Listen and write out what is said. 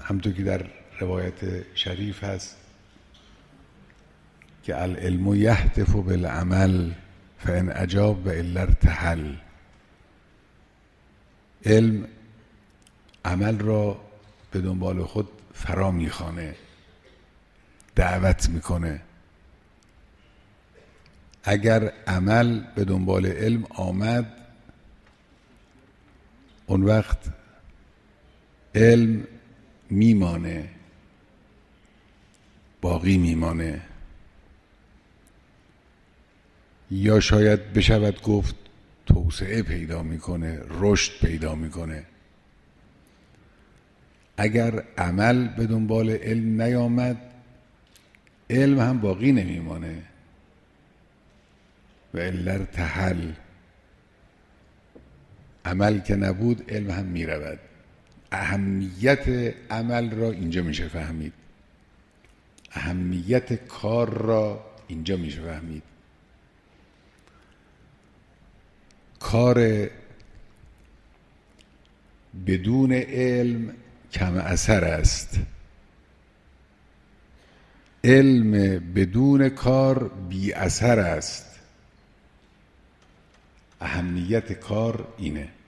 همونطور که در روایت شریف هست که العلم یهتف بالعمل فان اجاب و الا ارتحل. علم عمل را به دنبال خود فرا میخوانه، دعوت میکنه. اگر عمل به دنبال علم آمد، اون وقت علم میمانه، باقی میمانه، یا شاید بشود گفت توسعه پیدا میکنه، رشد پیدا میکنه. اگر عمل به دنبال علم نیامد، علم هم باقی نمیمانه و الا ارتحل. عمل که نبود علم هم میرود. اهمیت عمل را اینجا میشه فهمید، اهمیت کار را اینجا میشه فهمید. کار بدون علم کم اثر است، علم بدون کار بی اثر است. اهمیت کار اینه.